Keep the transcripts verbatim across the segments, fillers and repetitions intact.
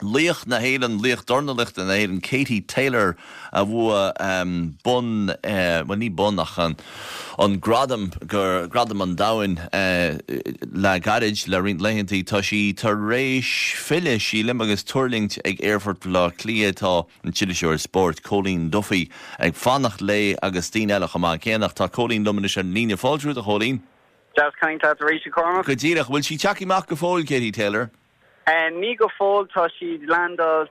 Leach na héan leach dornalicht na héan Katie Taylor a bhua um, bun, uh, well ní bun ach an, an gradam gur gradam an dain uh, le garage le rint leihantí tá sí tar rééis fille sí lim agus turlingt ag Airfort le clia tá an Chillisure Sport Colleen Duffy ag fannacht le agus tí eile chamá céannach tá Colleen luminis an líne fáiltrú a Colleen. Just kind of Risha Cormac. Go díach, bhfuil sí teachí mac go fóil Katie Taylor? And ní go fóil tá si landal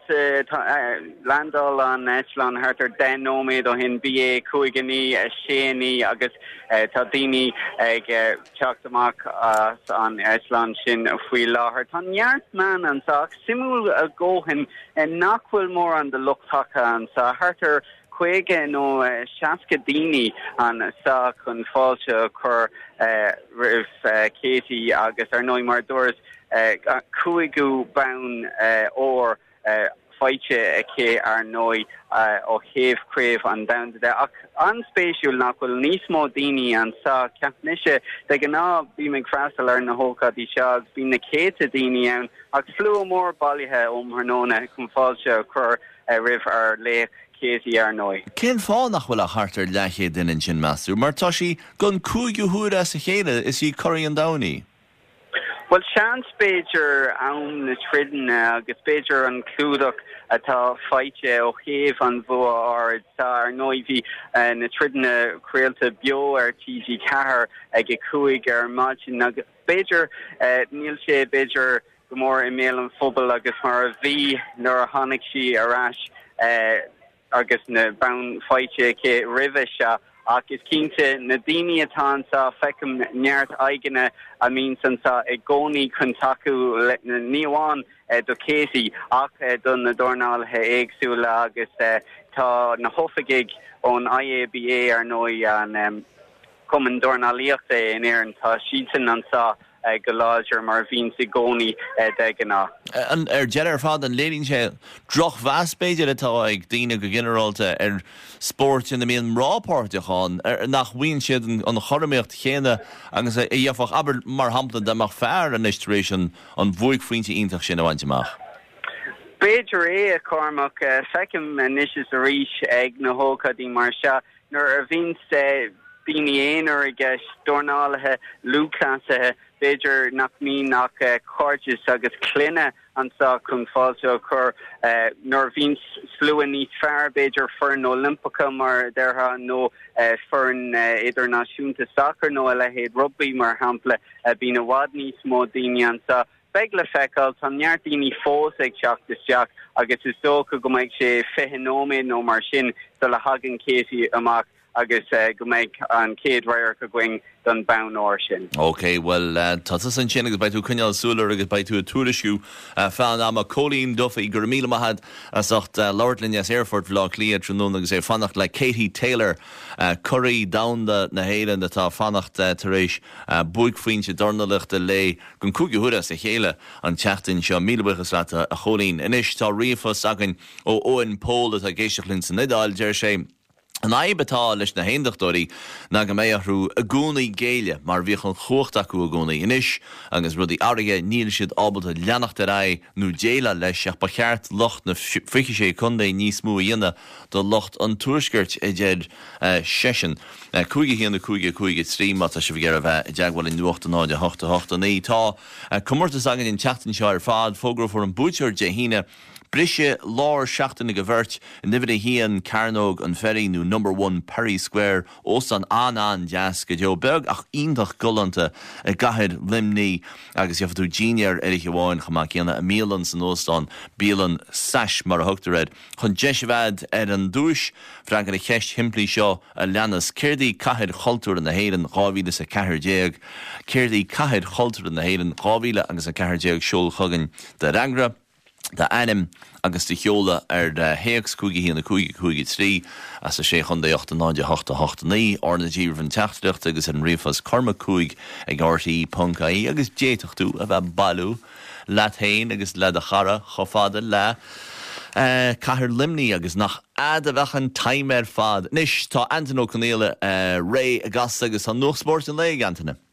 landal an Echelon hartar den nóméid ó hin B A cuaigení a séní agus tá daoine ag teacht amach an Echelon sin faoi láthair. Tá neart man an sa simú a ggóhin nachhfuil mór an de luchtacha an sa hartar chuige nó seaca daoine an sa chun fáilte chur rih Katie agus ar nói mar dúras cuaigú bán ó fáilte cé ar nói ó chéamh craobh an damhda de ach an spéisiúil nach bhfuil níos mó daoine an sa ceapniise de gná bhí me freastal ar na hócadí seag bhí na céta daoine ann ach slú mór bailithe óm thnóna chun fáilte chur rih ar léach Katie ar nói. Cén fá nach bhfuil a hartar leché duine sin measú, mar tá sí gon cúigiú thuaire sa chéile is í choirí an daoine. Well, sean spéidir ann na tridin agus spéidir an clúdach atá fáilte ó chéamh an bhua ard sa ar nói bhí na tridin craolta bio ar T G cethair ag a cúig ar máidin agus spéidir níl sé beidir go mór i méal an phobal agus mar a bhí nuair a tháinig sí arás agus na bán fáilte cé ribhe se ach is cínte na daoine atá sa fecim neart aigene a mín san sa ag gcónaí chun taú na níomháin do Katie ach don na dornálthe éagsúla agus tá na hofaigig ón I A B A ar nói an cuman dornálíochta in éireann tá sítan an sa Uh, go láidir mar bhín sa gcónaí uh, de gná. An ar dear fád an léirn sé droch bheas beidir atá ag daoine go generalta ar sport in na míon rápáirteáin ar nach bhain siad an choraméocht chéine agus é dhéafach aber mar hampla deach fearr an istration an bhuaig faointe ionintach sin a bhaintteach. Beidir é a Cormac uh, fecim níos a ríis ag na hócadí mar se nuair a bhín sé daoine éonar ag dornálathe lúcasathe Beidir nach mí nach uh, cordis agus cluine an sa chun fáilte chur uh, nor vín slúan níos fearr Beidir fern Olympica mar derha nó uh, fern uh, idirnáisiúnta soccer nó a lehéad rugby mar hampla uh, bín a bhád níos mó daoine an sa begla feicáil tá neart daoine fós ag teachtasteach agus is dócha go mbeidh sé fiche nó mar sin sa le hagan Katie amach agus uh, go méid an céad réir go going don bán áir sin. OK, well, uh, tá san sin agus baitú cuineáil súlar agus baitú a túrisisiú uh, fan am a Colleen Duffy gur míle mahad as ocht uh, Lordlinjas Airfort lá clia trúnú agus é fannacht le Katie Taylor uh, curry downda na héile na tá fannacht uh, taréis uh, buig faointe dornalicht a lei gon cúgi thuúra sa chéile an teachtain seo míle buchas rata a Colleen. Inis tá riomfos agan ó Owen Pole a géisteachlinn san nidáil deir sé an aibetá leis na héindachtóirí na go méathrú a gúnaí géile mar bhíoch an chuacht acu a gúnaí inis agus rudí áige níl siad ábalta leannacht a ra nó déile leis ach ba cheart locht na fiche sé chundé níos mú dhéine do locht an túisgurt i déad sesin. Cúige híanana cúige cúige trí mat a se bhgéir a bheith i deaghil in nuachta náide hochta hochta ní tá cumórtas agan in teachtain seo ar fád fógra for an búteir de híine Brishe lár seachtainna go bhirt in nifid a hían Carnog an ferry nó number one Perry Square os an an deas go deo beg ach íondach gulanta a gahid limní agus iafadú junior erich bháin chamá céanna a mílan san óstán bílan sas mar a thugtared chun deisibhad ar an dúis frank an a cheist himplí seo a leannas céirdaí cahid choultúr in na héan gáhíle sa cethir déag céirdaí cahid choultúr in na héan gáhíle agus a cethir déag siúl chugan de rangra de anim agus de cheola ar de héags cúigi híanana cúigi cúigi trí as a sé chun de ochta náide hochta hochta ní orna dír van teachtacht agus an riomfas corma cúig ag R T E Puncaí agus déitachtú a bheith bailú leat hain agus le a chara chofáda le Uh, Cahir limní agus nach ad a bhechan time ar fad. Nis tá Anton O'Connell uh, Ray agus agus an nóch sport an le Anthony.